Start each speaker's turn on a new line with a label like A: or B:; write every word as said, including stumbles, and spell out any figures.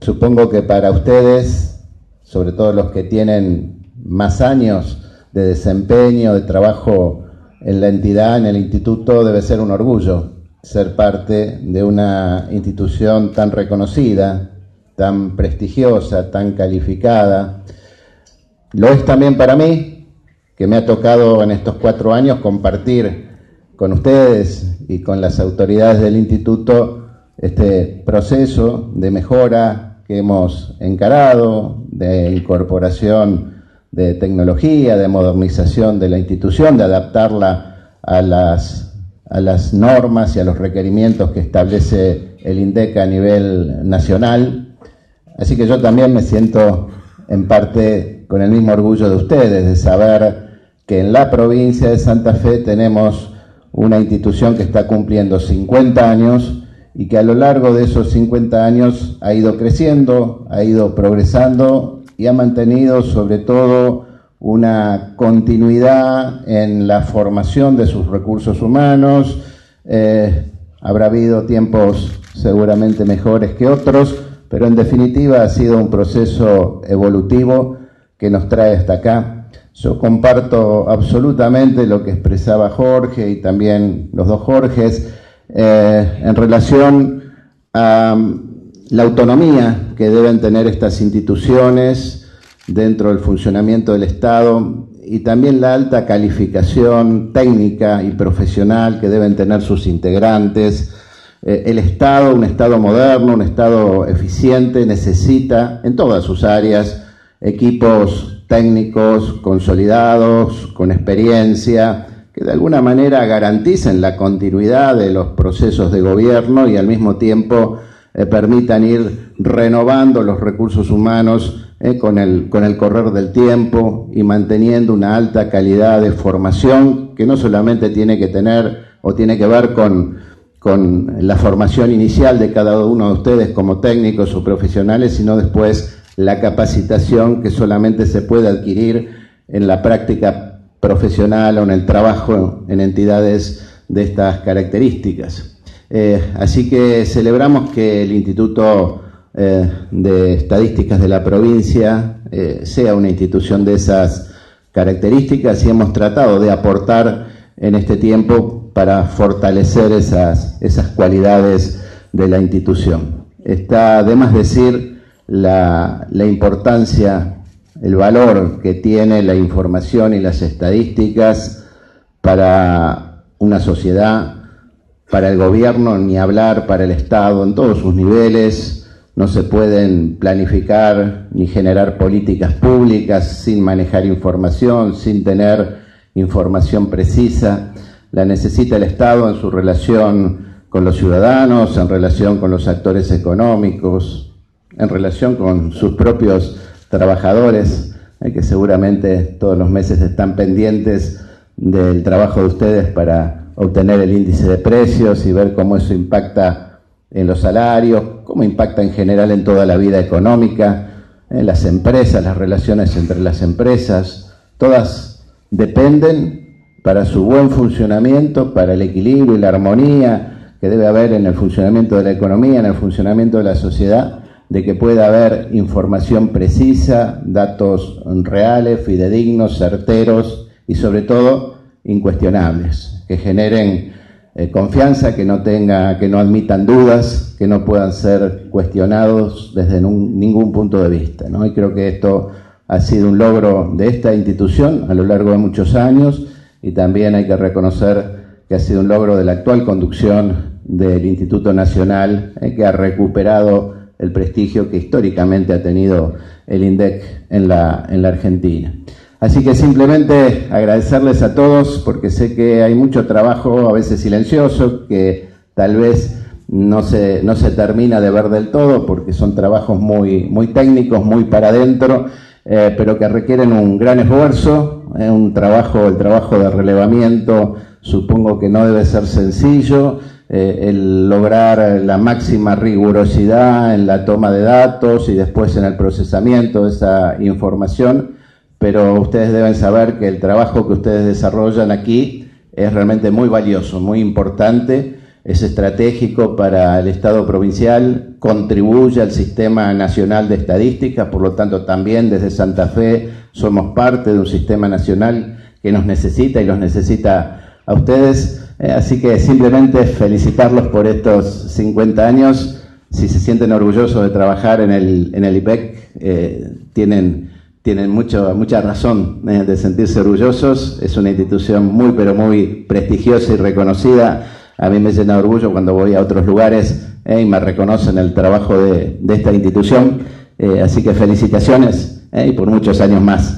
A: Supongo que para ustedes, sobre todo los que tienen más años de desempeño, de trabajo en la entidad, en el instituto, debe ser un orgullo ser parte de una institución tan reconocida, tan prestigiosa, tan calificada. Lo es también para mí, que me ha tocado en estos cuatro años compartir con ustedes y con las autoridades del instituto este proceso de mejora que hemos encarado, de incorporación de tecnología, de modernización de la institución, de adaptarla a las a las normas y a los requerimientos que establece el INDEC a nivel nacional. Así que yo también me siento en parte con el mismo orgullo de ustedes, de saber que en la provincia de Santa Fe tenemos una institución que está cumpliendo cincuenta años y que a lo largo de esos cincuenta años ha ido creciendo, ha ido progresando y ha mantenido sobre todo una continuidad en la formación de sus recursos humanos. Eh, habrá habido tiempos seguramente mejores que otros, pero en definitiva ha sido un proceso evolutivo que nos trae hasta acá. Yo comparto absolutamente lo que expresaba Jorge y también los dos Jorges eh, en relación a la autonomía que deben tener estas instituciones dentro del funcionamiento del Estado y también la alta calificación técnica y profesional que deben tener sus integrantes. Eh, el Estado, un Estado moderno, un Estado eficiente, necesita en todas sus áreas equipos técnicos consolidados, con experiencia, que de alguna manera garanticen la continuidad de los procesos de gobierno y al mismo tiempo eh, permitan ir renovando los recursos humanos Eh, con, el, con el correr del tiempo y manteniendo una alta calidad de formación que no solamente tiene que tener o tiene que ver con, con la formación inicial de cada uno de ustedes como técnicos o profesionales, sino después la capacitación que solamente se puede adquirir en la práctica profesional o en el trabajo en entidades de estas características. Eh, así que celebramos que el Instituto Eh, de Estadísticas de la provincia eh, sea una institución de esas características y hemos tratado de aportar en este tiempo para fortalecer esas, esas cualidades de la institución. Está de más decir la, la importancia, el valor que tiene la información y las estadísticas para una sociedad, para el gobierno, ni hablar para el Estado en todos sus niveles. No se pueden planificar ni generar políticas públicas sin manejar información, sin tener información precisa. La necesita el Estado en su relación con los ciudadanos, en relación con los actores económicos, en relación con sus propios trabajadores, eh, que seguramente todos los meses están pendientes del trabajo de ustedes para obtener el índice de precios y ver cómo eso impacta en los salarios, cómo impacta en general en toda la vida económica, en las empresas, las relaciones entre las empresas, todas dependen para su buen funcionamiento, para el equilibrio y la armonía que debe haber en el funcionamiento de la economía, en el funcionamiento de la sociedad, de que pueda haber información precisa, datos reales, fidedignos, certeros y sobre todo incuestionables, que generen Eh, confianza, que no tenga, que no admitan dudas, que no puedan ser cuestionados desde nun, ningún punto de vista, ¿no? Y creo que esto ha sido un logro de esta institución a lo largo de muchos años y también hay que reconocer que ha sido un logro de la actual conducción del Instituto Nacional, eh, que ha recuperado el prestigio que históricamente ha tenido el INDEC en la, en la Argentina. Así que simplemente agradecerles a todos porque sé que hay mucho trabajo, a veces silencioso, que tal vez no se, no se termina de ver del todo porque son trabajos muy, muy técnicos, muy para adentro, eh, pero que requieren un gran esfuerzo, eh, un trabajo, el trabajo de relevamiento supongo que no debe ser sencillo, eh, el lograr la máxima rigurosidad en la toma de datos y después en el procesamiento de esa información. Pero ustedes deben saber que el trabajo que ustedes desarrollan aquí es realmente muy valioso, muy importante, es estratégico para el Estado provincial, contribuye al Sistema Nacional de Estadística, por lo tanto también desde Santa Fe somos parte de un sistema nacional que nos necesita y los necesita a ustedes, eh, así que simplemente felicitarlos por estos cincuenta años. Si se sienten orgullosos de trabajar en el, en el I P E C, eh, tienen, tienen mucho, mucha razón eh, de sentirse orgullosos. Es una institución muy pero muy prestigiosa y reconocida. A mí me llena de orgullo cuando voy a otros lugares eh, y me reconocen el trabajo de, de esta institución, eh, así que felicitaciones eh, y por muchos años más.